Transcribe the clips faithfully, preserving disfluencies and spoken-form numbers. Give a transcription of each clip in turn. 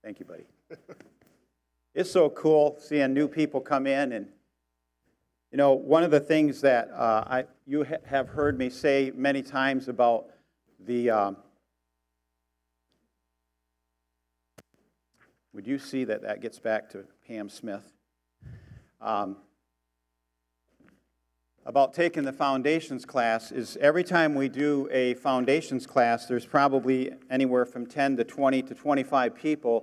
Thank you, buddy. It's so cool seeing new people come in. And, you know, one of the things that uh, I you ha- have heard me say many times about the... Um, would you see that that gets back to Pam Smith? Um, about taking the foundations class is every time we do a foundations class, there's probably anywhere from ten to twenty to twenty-five people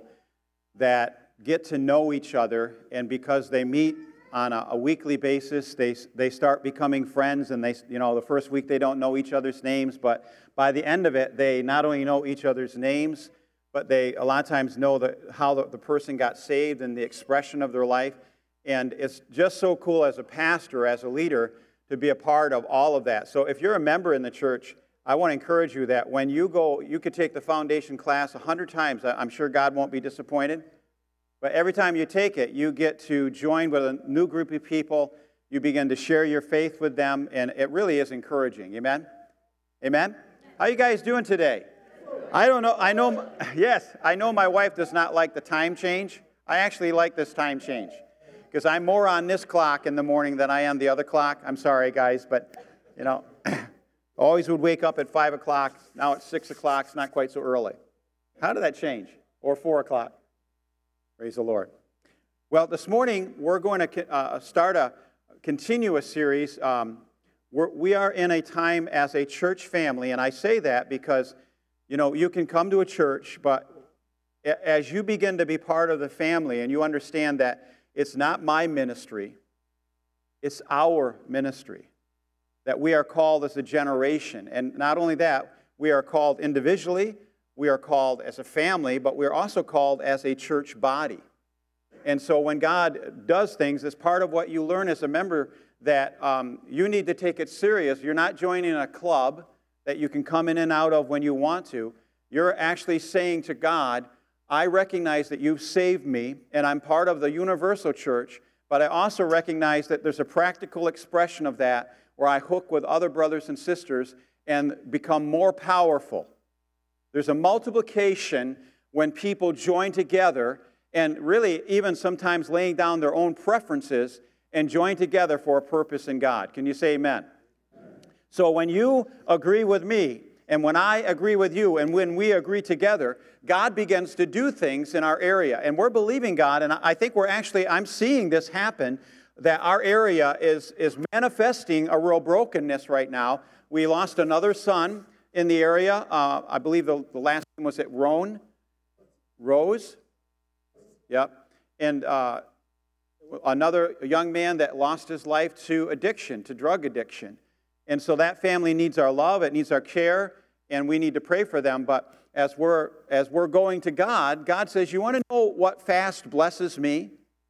that get to know each other, and because they meet on a, a weekly basis, they they start becoming friends, and they, you know, the first week they don't know each other's names, but by the end of it, they not only know each other's names, but they a lot of times know the, how the, the person got saved and the expression of their life. And it's just so cool as a pastor, as a leader, to be a part of all of that. So if you're a member in the church, I want to encourage you that when you go, you could take the foundation class a hundred times. I'm sure God won't be disappointed. But every time you take it, you get to join with a new group of people. You begin to share your faith with them, and it really is encouraging. Amen? Amen? How you guys doing today? I don't know. I know, yes, I know my wife does not like the time change. I actually like this time change, because I'm more on this clock in the morning than I am the other clock. I'm sorry, guys, but, you know, always would wake up at five o'clock. Now it's six o'clock. It's not quite so early. How did that change? Or four o'clock. Praise the Lord. Well, this morning we're going to uh, start a continuous series. Um, we're, we are in a time as a church family, and I say that because, you know, you can come to a church, but as you begin to be part of the family and you understand that it's not my ministry, it's our ministry, that we are called as a generation. And not only that, we are called individually, we are called as a family, but we're also called as a church body. And so when God does things, it's part of what you learn as a member that um, you need to take it serious. You're not joining a club that you can come in and out of when you want to. You're actually saying to God, I recognize that you've saved me, and I'm part of the universal church, but I also recognize that there's a practical expression of that where I hook with other brothers and sisters and become more powerful. There's a multiplication when people join together and really even sometimes laying down their own preferences and join together for a purpose in God. Can you say amen? So when you agree with me, and when I agree with you, and when we agree together, God begins to do things in our area. And we're believing God, and I think we're actually, I'm seeing this happen, that our area is, is manifesting a real brokenness right now. We lost another son in the area. Uh, I believe the, the last name was it Roan? Rose? Yep. And uh, another young man that lost his life to addiction, to drug addiction. And so that family needs our love, it needs our care, and we need to pray for them. But as we're, as we're going to God, God says, you want to know what fast blesses me?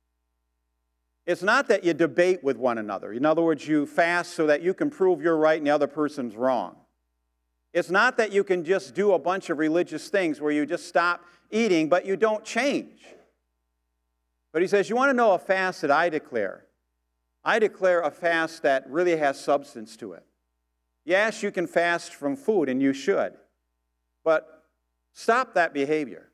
It's not that you debate with one another. In other words, you fast so that you can prove you're right and the other person's wrong. It's not that you can just do a bunch of religious things where you just stop eating, but you don't change. But he says, you want to know a fast that I declare? I declare a fast that really has substance to it. Yes, you can fast from food, and you should. But stop that behavior.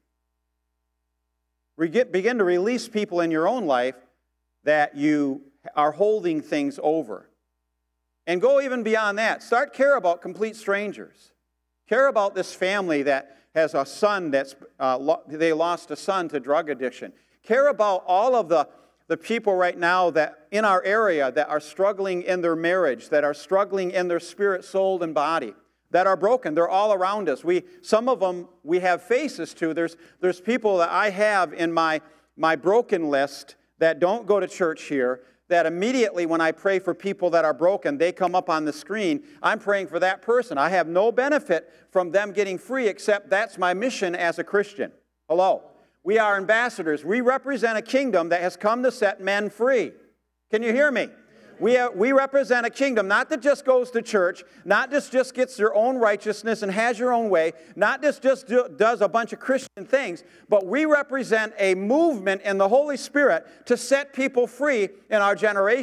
Begin to release people in your own life that you are holding things over. And go even beyond that. Start care about complete strangers. Care about this family that has a son that's, uh, lo- they lost a son to drug addiction. Care about all of the The people right now that in our area that are struggling in their marriage, that are struggling in their spirit, soul, and body, that are broken. They're all around us. We, some of them we have faces to. There's, there's people that I have in my, my broken list that don't go to church here, that immediately when I pray for people that are broken, they come up on the screen. I'm praying for that person. I have no benefit from them getting free, except that's my mission as a Christian. Hello. We are ambassadors. We represent a kingdom that has come to set men free. Can you hear me? We, are, we represent a kingdom not that just goes to church, not just, just gets your own righteousness and has your own way, not just, just do, does a bunch of Christian things, but we represent a movement in the Holy Spirit to set people free in our generation.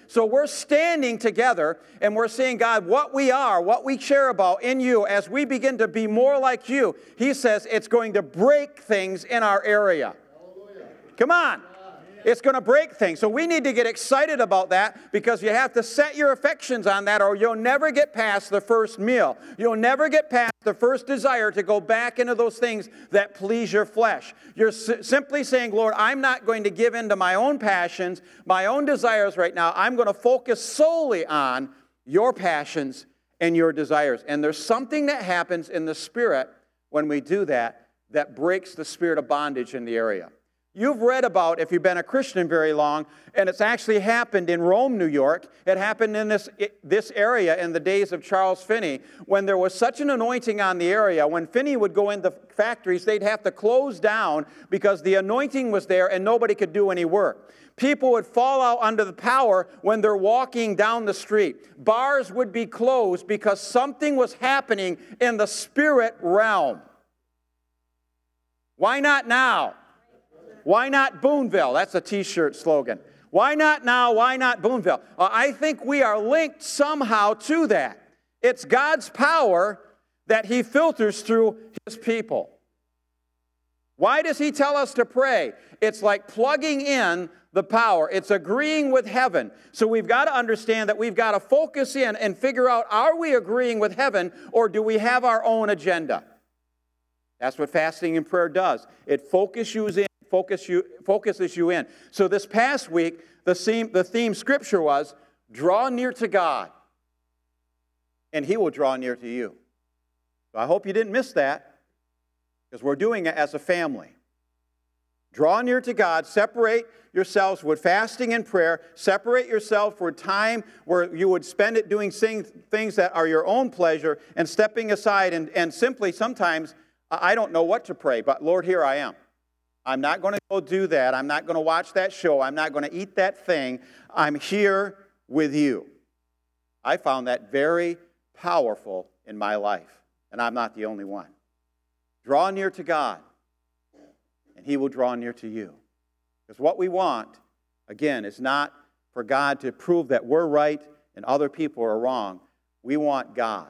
So we're standing together and we're saying, God, what we are, what we care about in you, as we begin to be more like you, he says it's going to break things in our area. Hallelujah. Come on. It's going to break things. So we need to get excited about that, because you have to set your affections on that, or you'll never get past the first meal. You'll never get past the first desire to go back into those things that please your flesh. You're s- simply saying, Lord, I'm not going to give in to my own passions, my own desires right now. I'm going to focus solely on your passions and your desires. And there's something that happens in the Spirit when we do that that breaks the spirit of bondage in the area. You've read about, if you've been a Christian very long, and it's actually happened in Rome, New York. It happened in this, this area in the days of Charles Finney, when there was such an anointing on the area. When Finney would go into factories, they'd have to close down because the anointing was there and nobody could do any work. People would fall out under the power when they're walking down the street. Bars would be closed because something was happening in the spirit realm. Why not now? Why not Boonville? That's a T-shirt slogan. Why not now? Why not Boonville? Uh, I think we are linked somehow to that. It's God's power that he filters through his people. Why does he tell us to pray? It's like plugging in the power. It's agreeing with heaven. So we've got to understand that we've got to focus in and figure out, are we agreeing with heaven, or do we have our own agenda? That's what fasting and prayer does. It focuses you in. Focus you, focuses you in. So this past week, the theme, the theme scripture was, draw near to God, and he will draw near to you. So I hope you didn't miss that, because we're doing it as a family. Draw near to God, separate yourselves with fasting and prayer, separate yourself for time where you would spend it doing things that are your own pleasure, and stepping aside and, and simply sometimes, I don't know what to pray, but Lord, here I am. I'm not going to go do that. I'm not going to watch that show. I'm not going to eat that thing. I'm here with you. I found that very powerful in my life, and I'm not the only one. Draw near to God, and he will draw near to you. Because what we want, again, is not for God to prove that we're right and other people are wrong. We want God.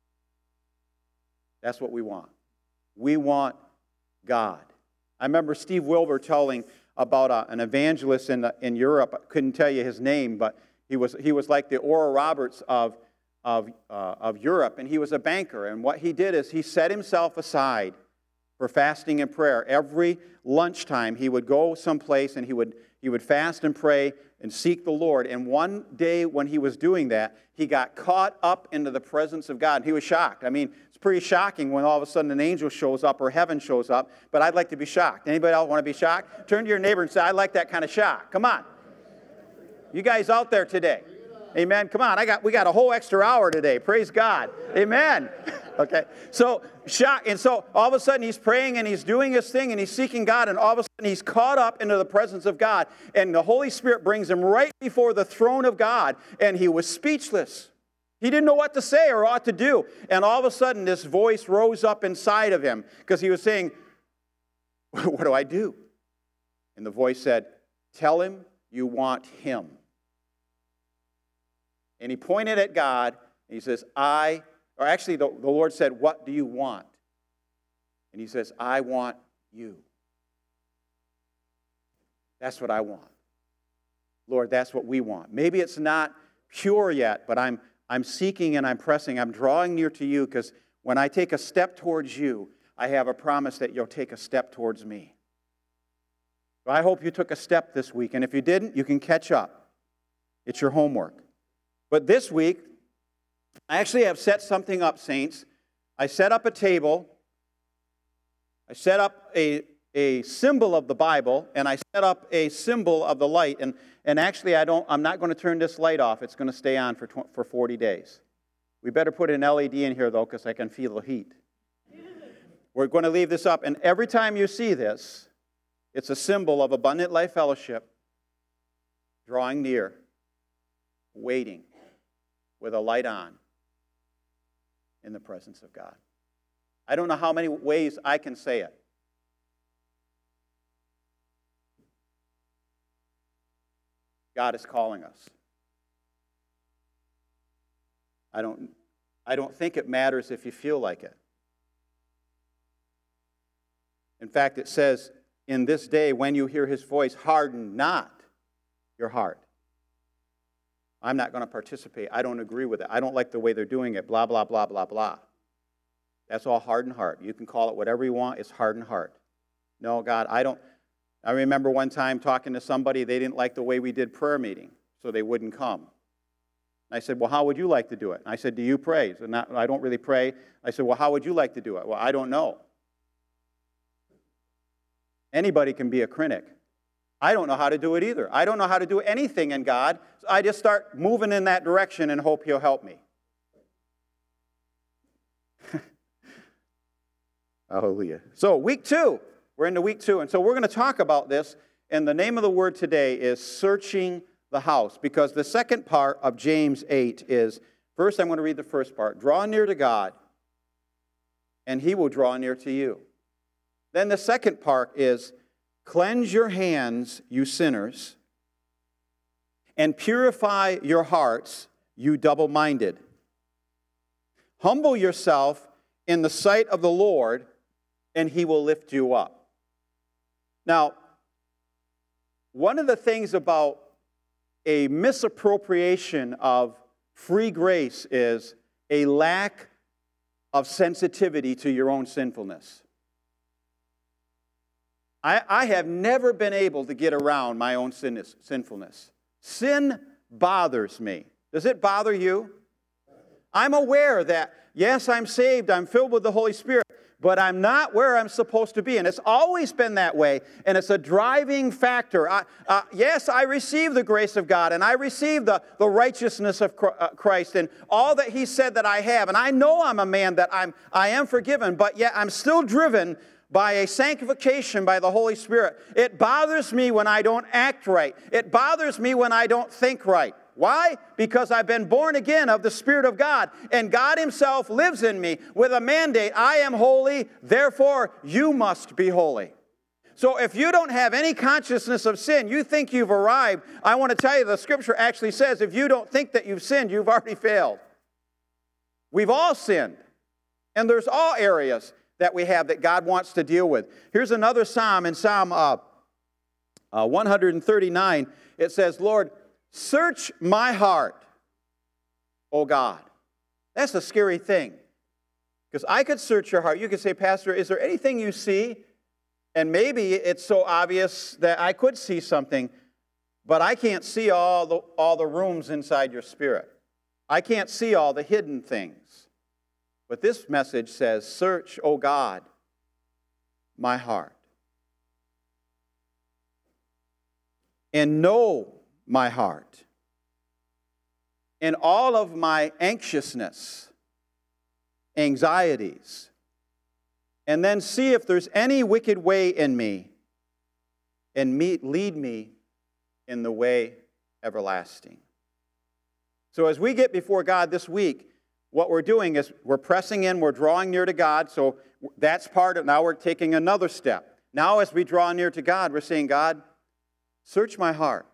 That's what we want. We want God. I remember Steve Wilbur telling about a, an evangelist in, in Europe. I couldn't tell you his name, but he was, he was like the Oral Roberts of, of, uh, of Europe, and he was a banker. And what he did is he set himself aside for fasting and prayer. Every lunchtime he would go someplace and he would, he would fast and pray and seek the Lord. And one day when he was doing that, he got caught up into the presence of God. And he was shocked. I mean, it's pretty shocking when all of a sudden an angel shows up or heaven shows up, but I'd like to be shocked. Anybody else want to be shocked? Turn to your neighbor and say, I like that kind of shock. Come on. You guys out there today. Amen. Come on. I got we got a whole extra hour today. Praise God. Amen. Okay. So shock. And so all of a sudden he's praying and he's doing his thing and he's seeking God, and all of a sudden he's caught up into the presence of God, and the Holy Spirit brings him right before the throne of God, and he was speechless. He didn't know what to say or what to do. And all of a sudden this voice rose up inside of him, because he was saying, what do I do? And the voice said, tell him you want him. And he pointed at God, and he says, I, or actually the, the Lord said, what do you want? And he says, I want you. That's what I want. Lord, that's what we want. Maybe it's not pure yet, but I'm, I'm seeking and I'm pressing. I'm drawing near to you, because when I take a step towards you, I have a promise that you'll take a step towards me. So I hope you took a step this week, and if you didn't, you can catch up. It's your homework. But this week, I actually have set something up, saints. I set up a table. I set up a, a symbol of the Bible, and I set up a symbol of the light. And, and actually, I don't, I'm not going to turn this light off. It's going to stay on for, for forty days. We better put an L E D in here, though, because I can feel the heat. We're going to leave this up. And every time you see this, it's a symbol of Abundant Life Fellowship drawing near, waiting, with a light on in the presence of God. I don't know how many ways I can say it. God is calling us. I don't, I don't think it matters if you feel like it. In fact, it says, in this day, when you hear his voice, harden not your heart. I'm not going to participate. I don't agree with it. I don't like the way they're doing it, blah, blah, blah, blah, blah. That's all hardened heart. You can call it whatever you want. It's hardened heart. No, God, I don't. I remember one time talking to somebody, they didn't like the way we did prayer meeting, so they wouldn't come. I said, well, how would you like to do it? And I said, do you pray? So not, I don't really pray. I said, well, how would you like to do it? Well, I don't know. Anybody can be a critic. I don't know how to do it either. I don't know how to do anything in God. So I just start moving in that direction and hope he'll help me. Hallelujah. So week two. We're into week two. And so we're going to talk about this. And the name of the word today is searching the house. Because the second part of James eight is, first I'm going to read the first part. Draw near to God, and he will draw near to you. Then the second part is, cleanse your hands, you sinners, and purify your hearts, you double-minded. Humble yourself in the sight of the Lord, and he will lift you up. Now, one of the things about a misappropriation of free grace is a lack of sensitivity to your own sinfulness. I, I have never been able to get around my own sin, sinfulness. Sin bothers me. Does it bother you? I'm aware that, yes, I'm saved, I'm filled with the Holy Spirit, but I'm not where I'm supposed to be. And it's always been that way, and it's a driving factor. I, uh, yes, I receive the grace of God, and I receive the, the righteousness of Christ, and all that he said that I have. And I know I'm a man that I'm, I am forgiven, but yet I'm still driven by a sanctification by the Holy Spirit. It bothers me when I don't act right. It bothers me when I don't think right. Why? Because I've been born again of the Spirit of God, and God himself lives in me with a mandate. I am holy, therefore you must be holy. So if you don't have any consciousness of sin, you think you've arrived, I want to tell you the Scripture actually says if you don't think that you've sinned, you've already failed. We've all sinned, and there's all areas that we have that God wants to deal with. Here's another psalm in Psalm uh, uh, one thirty-nine. It says, Lord, search my heart, O God. That's a scary thing. Because I could search your heart. You could say, Pastor, is there anything you see? And maybe it's so obvious that I could see something, but I can't see all the, all the rooms inside your spirit. I can't see all the hidden things. But this message says, search, O God, my heart. And know my heart. And all of my anxiousness, anxieties. And then see if there's any wicked way in me. And meet, lead me in the way everlasting. So as we get before God this week, what we're doing is we're pressing in, we're drawing near to God, so that's part of, now we're taking another step. Now as we draw near to God, we're saying, God, search my heart.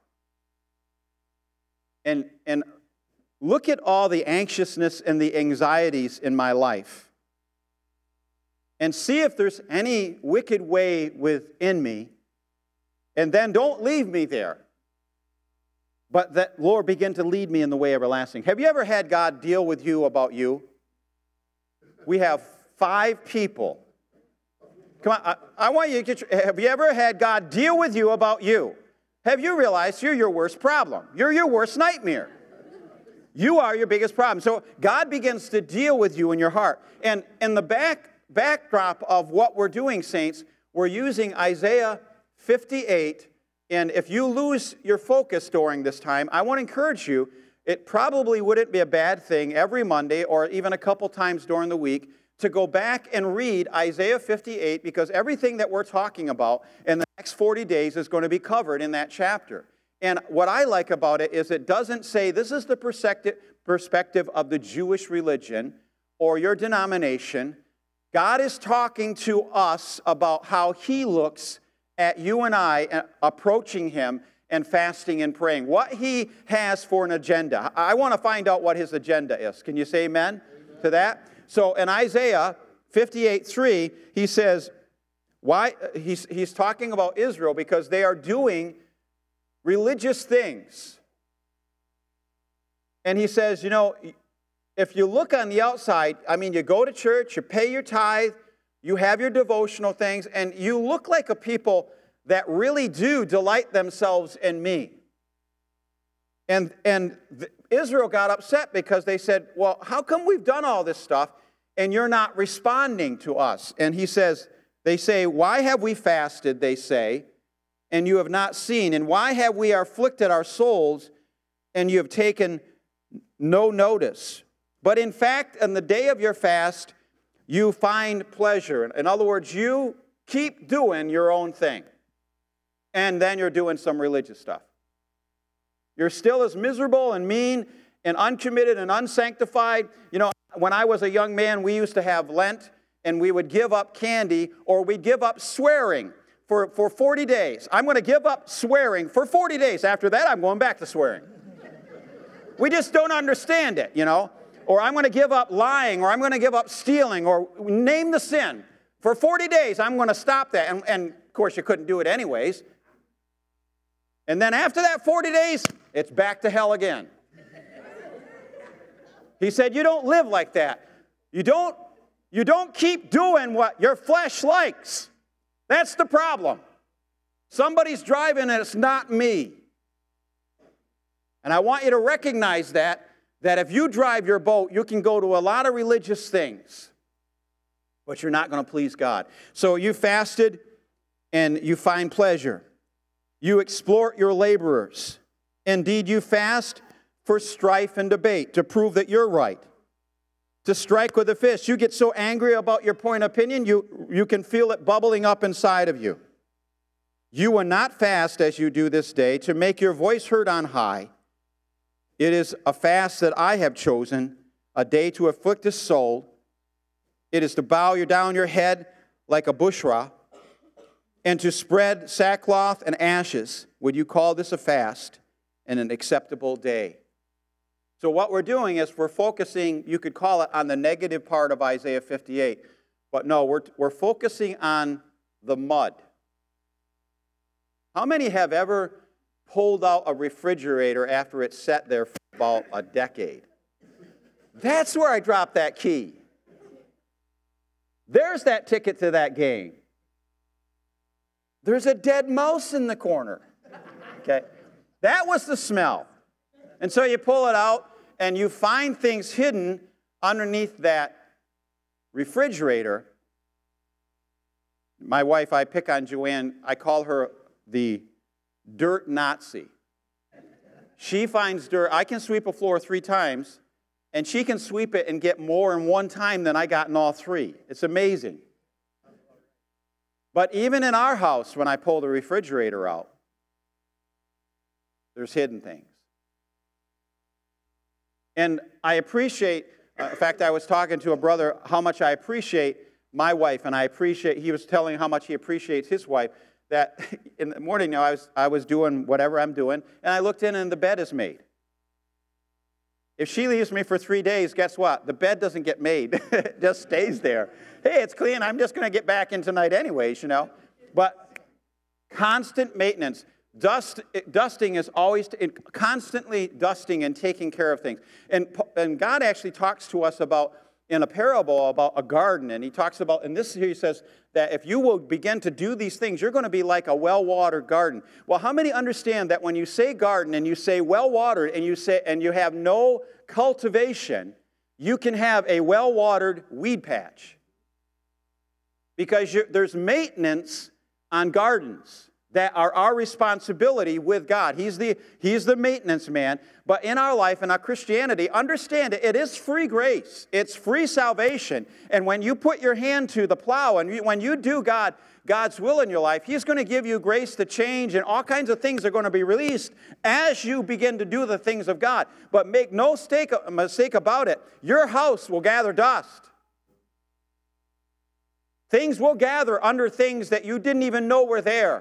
And, and look at all the anxiousness and the anxieties in my life. And see if there's any wicked way within me. And then don't leave me there. But that, Lord, begin to lead me in the way everlasting. Have you ever had God deal with you about you? We have five people. Come on, I, I want you to get your, have you ever had God deal with you about you? Have you realized you're your worst problem? You're your worst nightmare. You are your biggest problem. So God begins to deal with you in your heart. And in the back, backdrop of what we're doing, saints, we're using Isaiah fifty-eight. And if you lose your focus during this time, I want to encourage you, it probably wouldn't be a bad thing every Monday or even a couple times during the week to go back and read Isaiah fifty-eight, because everything that we're talking about in the next forty days is going to be covered in that chapter. And what I like about it is it doesn't say this is the perspective of the Jewish religion or your denomination. God is talking to us about how he looks at you and I approaching him, and fasting and praying. What he has for an agenda. I want to find out what his agenda is. Can you say amen, amen. to that? So in Isaiah fifty-eight three, he says, why he's, he's talking about Israel because they are doing religious things. And he says, you know, if you look on the outside, I mean, you go to church, you pay your tithe, you have your devotional things, and you look like a people that really do delight themselves in me. And, and Israel got upset because they said, well, how come we've done all this stuff and you're not responding to us? And he says, they say, why have we fasted, they say, and you have not seen? And why have we afflicted our souls and you have taken no notice? But in fact, on the day of your fast, you find pleasure. In other words, you keep doing your own thing. And then you're doing some religious stuff. You're still as miserable and mean and uncommitted and unsanctified. You know, when I was a young man, we used to have Lent, and we would give up candy, or we'd give up swearing for, for forty days. I'm going to give up swearing for forty days. After that, I'm going back to swearing. We just don't understand it, you know. Or I'm going to give up lying, or I'm going to give up stealing, or name the sin. For forty days, I'm going to stop that. And, and of course, you couldn't do it anyways. And then after that forty days, it's back to hell again. He said, you don't live like that. You don't, you don't keep doing what your flesh likes. That's the problem. Somebody's driving and it's not me. And I want you to recognize that, that if you drive your boat, you can go to a lot of religious things, but you're not going to please God. So you fasted and you find pleasure. You explore your laborers. Indeed, you fast for strife and debate to prove that you're right. To strike with a fist. You get so angry about your point of opinion, you, you can feel it bubbling up inside of you. You will not fast as you do this day to make your voice heard on high. It is a fast that I have chosen, a day to afflict the soul. It is to bow you down your head like a bushra, and to spread sackcloth and ashes. Would you call this a fast and an acceptable day? So what we're doing is we're focusing, you could call it, on the negative part of Isaiah fifty-eight. But no, we're, we're focusing on the mud. How many have ever pulled out a refrigerator after it's sat there for about a decade? That's where I dropped that key. There's that ticket to that game. There's a dead mouse in the corner. Okay? That was the smell. And so you pull it out, and you find things hidden underneath that refrigerator. My wife, I pick on Joanne, I call her the dirt Nazi. She finds dirt. I can sweep a floor three times, and she can sweep it and get more in one time than I got in all three. It's amazing. But even in our house, when I pull the refrigerator out, there's hidden things. And I appreciate, uh, in fact, I was talking to a brother how much I appreciate my wife, and I appreciate, he was telling how much he appreciates his wife, that in the morning, you know, I was, I was doing whatever I'm doing, and I looked in and the bed is made. If she leaves me for three days, guess what? The bed doesn't get made. It just stays there. Hey, it's clean. I'm just going to get back in tonight anyways, you know. But constant maintenance. Dust, dusting is always constantly dusting and taking care of things. And, and God actually talks to us about, in a parable, about a garden. And he talks about, and this here he says, that if you will begin to do these things, you're going to be like a well-watered garden. Well, how many understand that when you say garden and you say well-watered and you say and you have no cultivation, you can have a well-watered weed patch? Because there's maintenance on gardens that are our responsibility with God. He's the, he's the maintenance man. But in our life, in our Christianity, understand it, it is free grace. It's free salvation. And when you put your hand to the plow and you, when you do God, God's will in your life, He's going to give you grace to change, and all kinds of things are going to be released as you begin to do the things of God. But make no mistake, mistake about it, your house will gather dust. Things will gather under things that you didn't even know were there.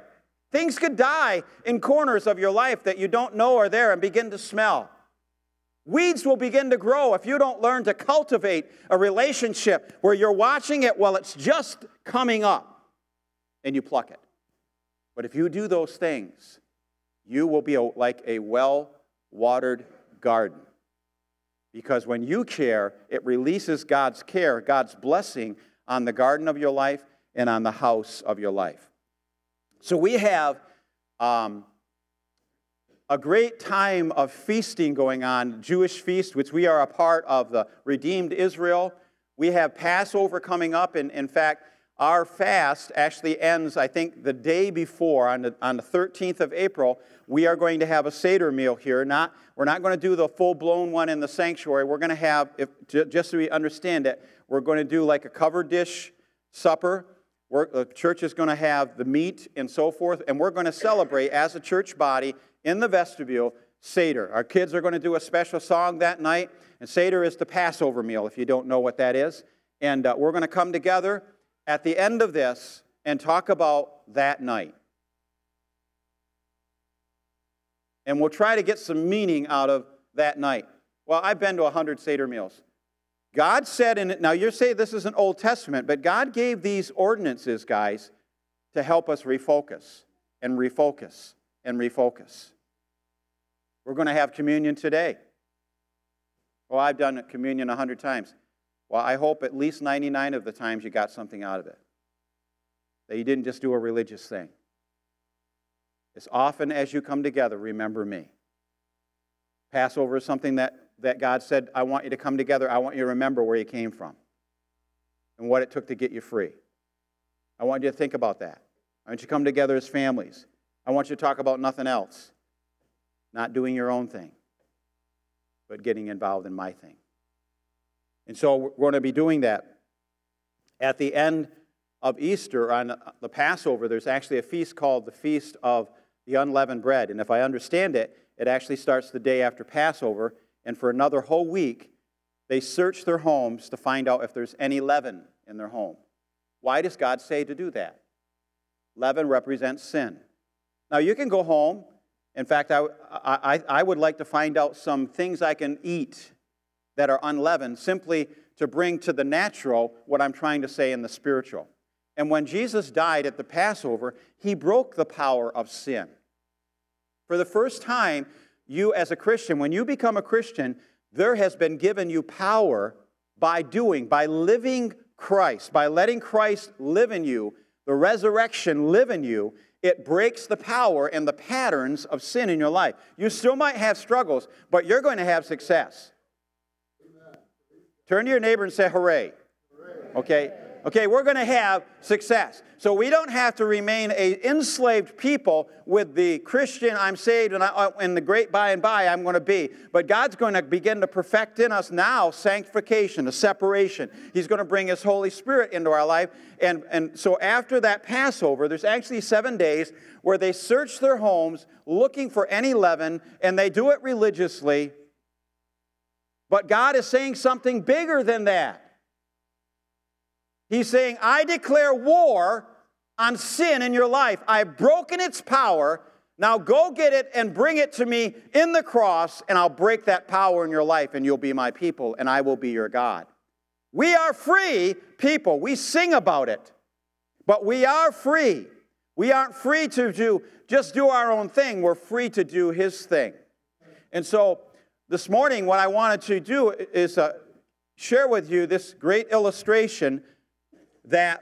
Things could die in corners of your life that you don't know are there and begin to smell. Weeds will begin to grow if you don't learn to cultivate a relationship where you're watching it while it's just coming up and you pluck it. But if you do those things, you will be a, like a well-watered garden. Because when you care, it releases God's care, God's blessing on the garden of your life and on the house of your life. So we have um, a great time of feasting going on, Jewish feast, which we are a part of the redeemed Israel. We have Passover coming up, and in fact, our fast actually ends, I think, the day before, on the, on the thirteenth of April. We are going to have a Seder meal here. Not, we're not going to do the full-blown one in the sanctuary. We're going to have, if, just so we understand it, we're going to do like a covered dish supper. We're, the church is going to have the meat and so forth, and we're going to celebrate as a church body in the vestibule Seder. Our kids are going to do a special song that night, and Seder is the Passover meal, if you don't know what that is. And uh, we're going to come together at the end of this and talk about that night. And we'll try to get some meaning out of that night. Well, I've been to a hundred Seder meals. God said in it, now you're saying this is an Old Testament, but God gave these ordinances, guys, to help us refocus and refocus and refocus. We're going to have communion today. Well, I've done communion a hundred times. Well, I hope at least ninety-nine of the times you got something out of it. That you didn't just do a religious thing. As often as you come together, remember me. Passover is something that, that God said, I want you to come together. I want you to remember where you came from and what it took to get you free. I want you to think about that. I want you to come together as families. I want you to talk about nothing else. Not doing your own thing, but getting involved in my thing. And so we're going to be doing that. At the end of Easter, on the Passover, there's actually a feast called the Feast of the Unleavened Bread. And if I understand it, it actually starts the day after Passover. And for another whole week, they search their homes to find out if there's any leaven in their home. Why does God say to do that? Leaven represents sin. Now, you can go home. In fact, I, I, I would like to find out some things I can eat that are unleavened, simply to bring to the natural what I'm trying to say in the spiritual. And when Jesus died at the Passover, he broke the power of sin. For the first time, you as a Christian, when you become a Christian, there has been given you power by doing, by living Christ, by letting Christ live in you, the resurrection live in you. It breaks the power and the patterns of sin in your life. You still might have struggles, but you're going to have success. Turn to your neighbor and say, hooray. Okay? Okay, we're going to have success. So we don't have to remain an enslaved people with the Christian, I'm saved, and I, in the great by and by I'm going to be. But God's going to begin to perfect in us now sanctification, a separation. He's going to bring His Holy Spirit into our life. And, and so after that Passover, there's actually seven days where they search their homes looking for any leaven, and they do it religiously. But God is saying something bigger than that. He's saying, I declare war on sin in your life. I've broken its power. Now go get it and bring it to me in the cross, and I'll break that power in your life, and you'll be my people, and I will be your God. We are free people. We sing about it. But we are free. We aren't free to do, just do our own thing. We're free to do His thing. And so this morning, what I wanted to do is uh, share with you this great illustration that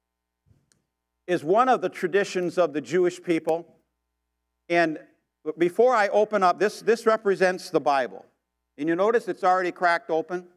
is one of the traditions of the Jewish people. And before I open up, this, this represents the Bible. And you notice it's already cracked open?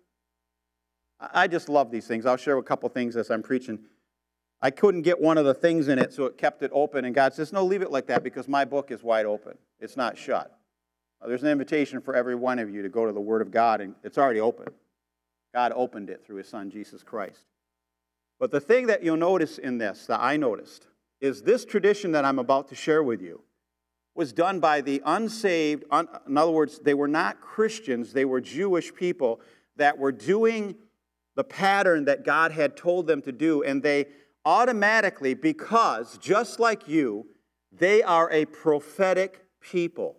I just love these things. I'll share a couple things as I'm preaching. I couldn't get one of the things in it, so it kept it open. And God says, no, leave it like that because my book is wide open. It's not shut. There's an invitation for every one of you to go to the Word of God, and it's already open. God opened it through His Son, Jesus Christ. But the thing that you'll notice in this, that I noticed, is this tradition that I'm about to share with you was done by the unsaved. Un, in other words, they were not Christians. They were Jewish people that were doing the pattern that God had told them to do. And they automatically, because just like you, They are a prophetic people.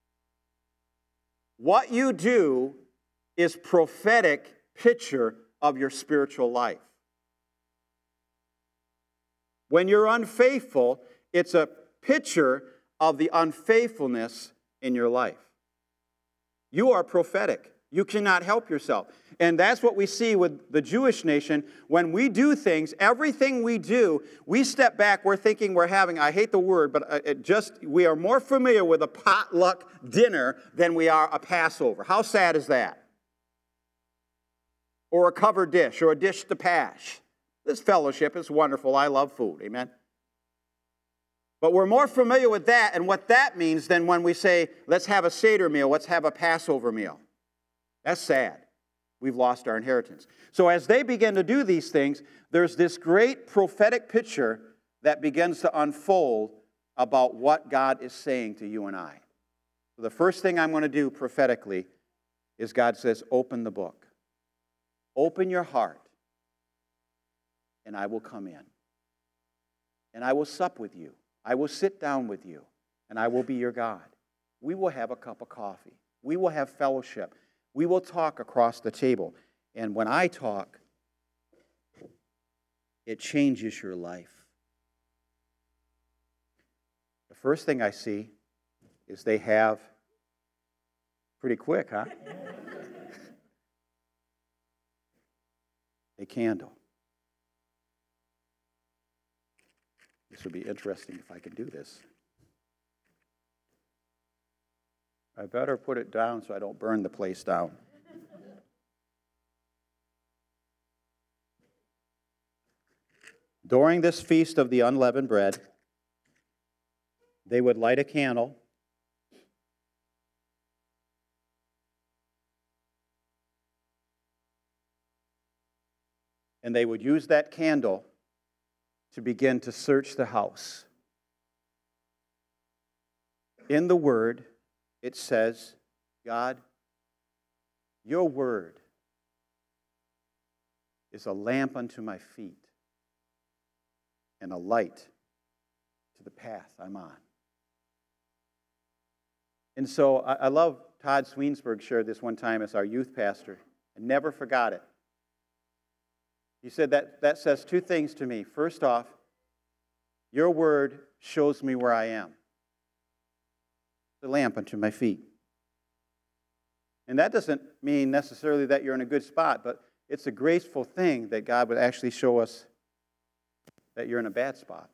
What you do is prophetic picture of your spiritual life. When you're unfaithful, it's a picture of the unfaithfulness in your life. You are prophetic. You cannot help yourself. And that's what we see with the Jewish nation. When we do things, everything we do, we step back, we're thinking we're having, I hate the word, but it just, we are more familiar with a potluck dinner than we are a Passover. How sad is that? Or a covered dish, or a dish to pass. This fellowship is wonderful. I love food. Amen? But we're more familiar with that and what that means than when we say, let's have a Seder meal, let's have a Passover meal. That's sad. We've lost our inheritance. So as they begin to do these things, there's this great prophetic picture that begins to unfold about what God is saying to you and I. So the first thing I'm going to do prophetically is God says, open the book. Open your heart, and I will come in. And I will sup with you. I will sit down with you, and I will be your God. We will have a cup of coffee. We will have fellowship. We will talk across the table. And when I talk, it changes your life. The first thing I see is they have, pretty quick, huh? A candle. This would be interesting if I could do this. I better put it down so I don't burn the place down. During this feast of the unleavened bread, they would light a candle. And they would use that candle to begin to search the house. In the Word, it says, God, your Word is a lamp unto my feet and a light to the path I'm on. And so I, I love Todd Sweensberg shared this one time as our youth pastor. I never forgot it. He said that that says two things to me. First off, your word shows me where I am. The lamp unto my feet. And that doesn't mean necessarily that you're in a good spot, but it's a graceful thing that God would actually show us that you're in a bad spot.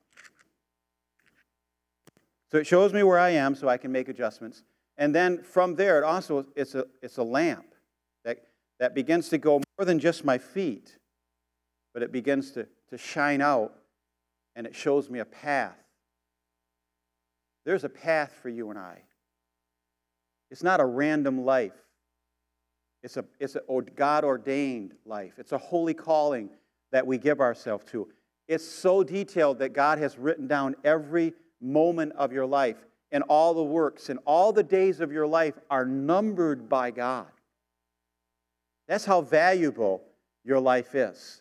So it shows me where I am so I can make adjustments. And then from there, it also it's a it's a lamp that, that begins to go more than just my feet. But it begins to, to shine out, and it shows me a path. There's a path for you and I. It's not a random life. It's a, it's a God-ordained life. It's a holy calling that we give ourselves to. It's so detailed that God has written down every moment of your life, and all the works and all the days of your life are numbered by God. That's how valuable your life is.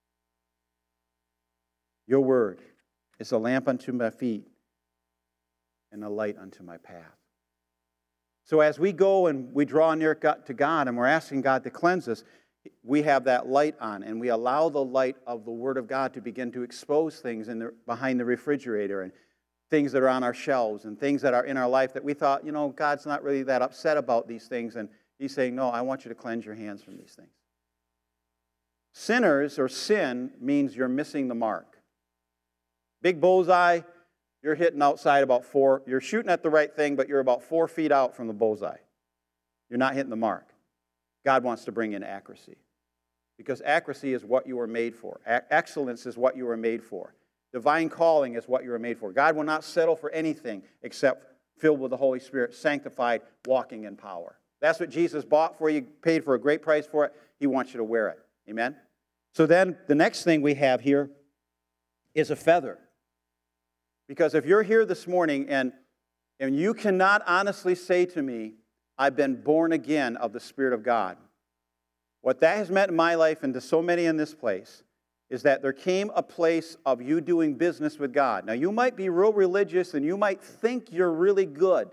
Your word is a lamp unto my feet and a light unto my path. So as we go and we draw near to God and we're asking God to cleanse us, we have that light on and we allow the light of the Word of God to begin to expose things in the, behind the refrigerator and things that are on our shelves and things that are in our life that we thought, you know, God's not really that upset about these things. And He's saying, no, I want you to cleanse your hands from these things. Sinners or sin means you're missing the mark. Big bullseye, you're hitting outside about four. You're shooting at the right thing, but you're about four feet out from the bullseye. You're not hitting the mark. God wants to bring in accuracy. Because accuracy is what you were made for. Excellence is what you were made for. Divine calling is what you were made for. God will not settle for anything except filled with the Holy Spirit, sanctified, walking in power. That's what Jesus bought for you, paid for a great price for it. He wants you to wear it. Amen? So then the next thing we have here is a feather. Because if you're here this morning and, and you cannot honestly say to me, I've been born again of the Spirit of God, what that has meant in my life and to so many in this place is that there came a place of you doing business with God. Now, you might be real religious and you might think you're really good.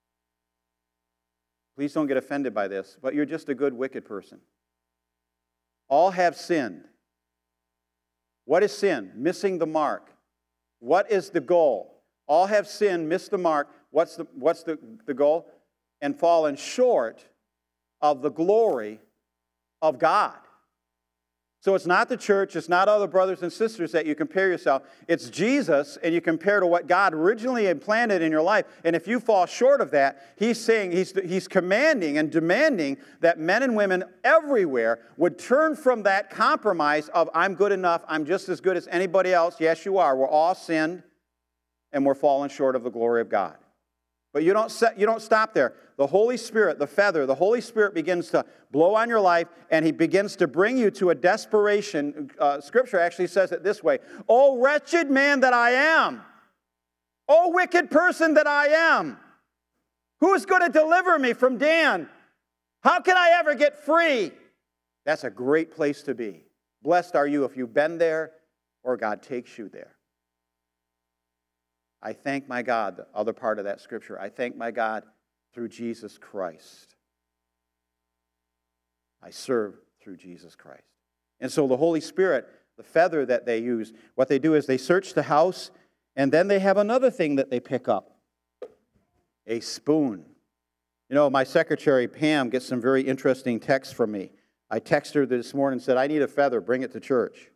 Please don't get offended by this, but you're just a good, wicked person. All have sinned. What is sin? Missing the mark. What is the goal? All have sinned, missed the mark. What's the, what's the, the goal? And fallen short of the glory of God. So it's not the church, it's not other brothers and sisters that you compare yourself. It's Jesus, and you compare to what God originally implanted in your life. And if you fall short of that, he's saying, he's, he's commanding and demanding that men and women everywhere would turn from that compromise of, I'm good enough, I'm just as good as anybody else. Yes, you are. We're all sinned, and we're falling short of the glory of God. But you don't, set, you don't stop there. The Holy Spirit, the feather, the Holy Spirit begins to blow on your life, and he begins to bring you to a desperation. Uh, Scripture actually says it this way: "O wretched man that I am, O wicked person that I am, who is going to deliver me from Dan? How can I ever get free?" That's a great place to be. Blessed are you if you've been there or God takes you there. I thank my God, the other part of that scripture, I thank my God through Jesus Christ. I serve through Jesus Christ. And so the Holy Spirit, the feather that they use, what they do is they search the house, and then they have another thing that they pick up, a spoon. You know, my secretary, Pam, gets some very interesting texts from me. I texted her this morning and said, I need a feather, bring it to church.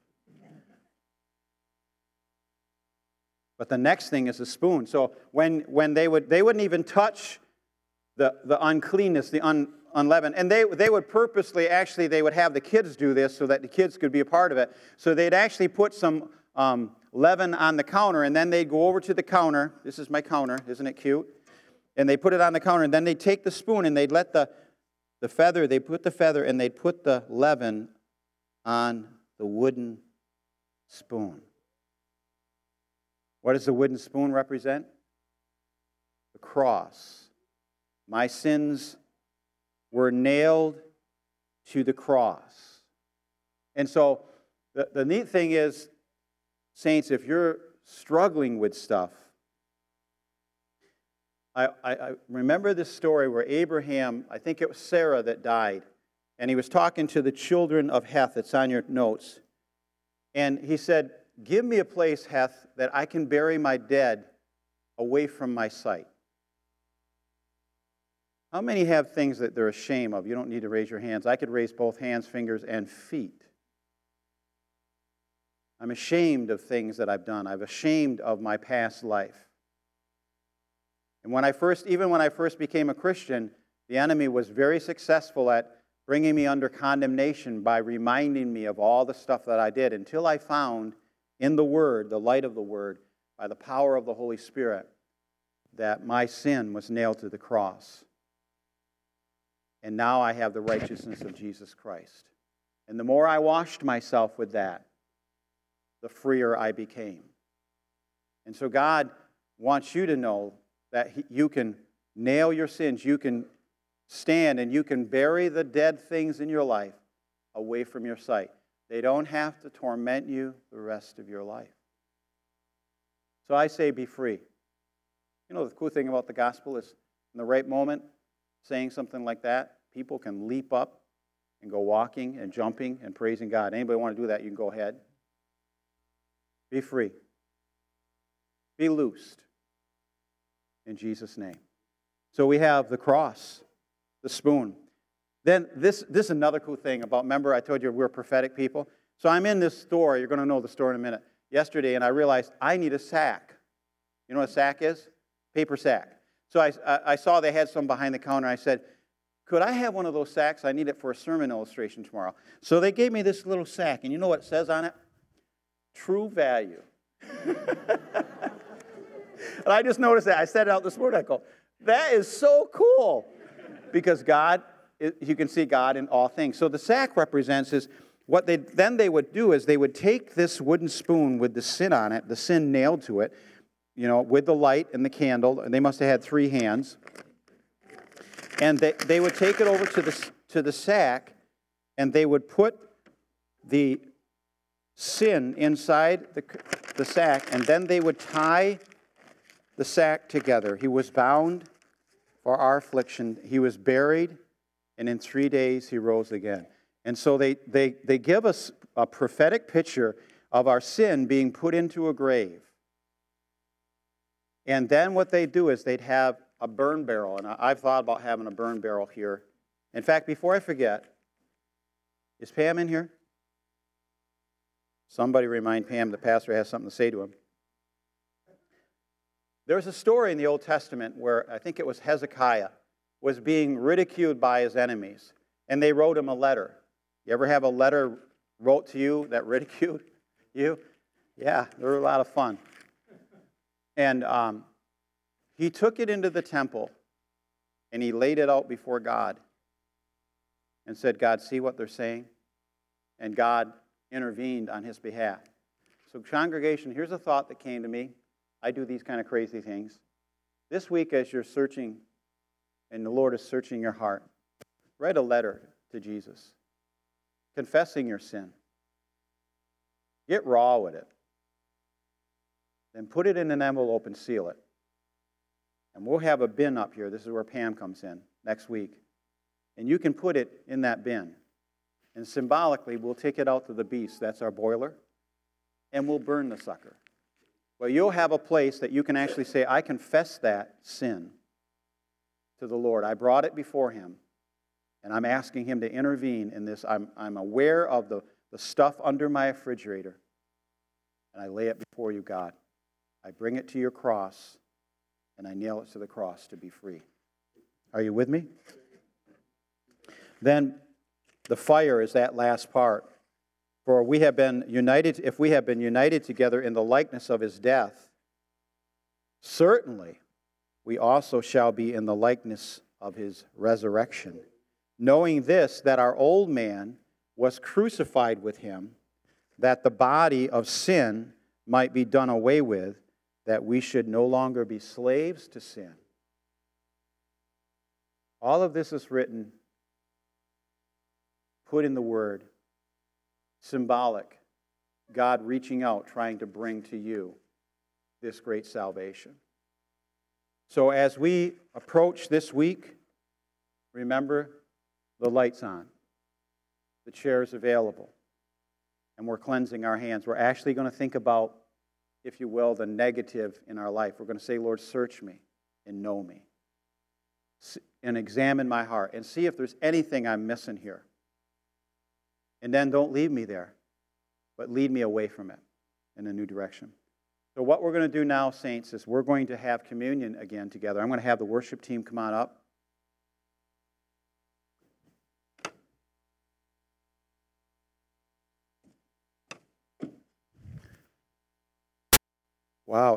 But the next thing is a spoon. So when, when they would, they wouldn't even touch the, the uncleanness, the un, unleavened. And they, they would purposely, actually, they would have the kids do this so that the kids could be a part of it. So they'd actually put some um, leaven on the counter, and then they'd go over to the counter. This is my counter. Isn't it cute? And they put it on the counter, and then they'd take the spoon, and they'd let the, the feather, they'd put the feather, and they'd put the leaven on the wooden spoon. What does the wooden spoon represent? The cross. My sins were nailed to the cross. And so the, the neat thing is, saints, if you're struggling with stuff, I, I, I remember this story where Abraham, I think it was Sarah that died, and he was talking to the children of Heth. It's on your notes. And he said, give me a place, Heth, that I can bury my dead away from my sight. How many have things that they're ashamed of? You don't need to raise your hands. I could raise both hands, fingers, and feet. I'm ashamed of things that I've done. I'm ashamed of my past life. And when I first, even when I first became a Christian, the enemy was very successful at bringing me under condemnation by reminding me of all the stuff that I did, until I found in the Word, the light of the Word, by the power of the Holy Spirit, that my sin was nailed to the cross. And now I have the righteousness of Jesus Christ. And the more I washed myself with that, the freer I became. And so God wants you to know that he, you can nail your sins, you can stand, and you can bury the dead things in your life away from your sight. They don't have to torment you the rest of your life. So I say be free. You know, the cool thing about the gospel is in the right moment, saying something like that, people can leap up and go walking and jumping and praising God. Anybody want to do that, you can go ahead. Be free. Be loosed. In Jesus' name. So we have the cross, the spoon. Then this, this is another cool thing about, remember I told you we're prophetic people? So I'm in this store, you're going to know the store in a minute, yesterday, and I realized I need a sack. You know what a sack is? Paper sack. So I, I saw they had some behind the counter, and I said, could I have one of those sacks? I need it for a sermon illustration tomorrow. So they gave me this little sack, and you know what it says on it? True value. And I just noticed that. I said it out this morning. I go, that is so cool. Because God, you can see God in all things. So the sack represents is what they then they would do is they would take this wooden spoon with the sin on it, the sin nailed to it, you know, with the light and the candle, and they must have had three hands. And they, they would take it over to the, to the sack, and they would put the sin inside the, the sack, and then they would tie the sack together. He was bound for our affliction. He was buried, and in three days he rose again. And so they, they, they give us a prophetic picture of our sin being put into a grave. And then what they do is they'd have a burn barrel. And I've thought about having a burn barrel here. In fact, before I forget, is Pam in here? Somebody remind Pam the pastor has something to say to him. There's a story in the Old Testament where I think it was Hezekiah was being ridiculed by his enemies. And they wrote him a letter. You ever have a letter wrote to you that ridiculed you? Yeah, they were a lot of fun. And um, he took it into the temple, and he laid it out before God and said, God, see what they're saying? And God intervened on his behalf. So congregation, here's a thought that came to me. I do these kind of crazy things. This week, as you're searching, and the Lord is searching your heart, write a letter to Jesus, confessing your sin. Get raw with it. Then put it in an envelope and seal it. And we'll have a bin up here. This is where Pam comes in next week. And you can put it in that bin. And symbolically, we'll take it out to the beast. That's our boiler. And we'll burn the sucker. Well, you'll have a place that you can actually say, I confess that sin to the Lord. I brought it before him. And I'm asking him to intervene in this. I'm, I'm aware of the, the stuff under my refrigerator. And I lay it before you, God. I bring it to your cross, and I nail it to the cross to be free. Are you with me? Then the fire is that last part. For we have been united, if we have been united together in the likeness of his death, certainly we also shall be in the likeness of his resurrection. Knowing this, that our old man was crucified with him, that the body of sin might be done away with, that we should no longer be slaves to sin. All of this is written, put in the Word, symbolic, God reaching out, trying to bring to you this great salvation. So as we approach this week, remember the light's on, the chair's available, and we're cleansing our hands. We're actually going to think about, if you will, the negative in our life. We're going to say, Lord, search me and know me and examine my heart and see if there's anything I'm missing here. And then don't leave me there, but lead me away from it in a new direction. So what we're going to do now, saints, is we're going to have communion again together. I'm going to have the worship team come on up.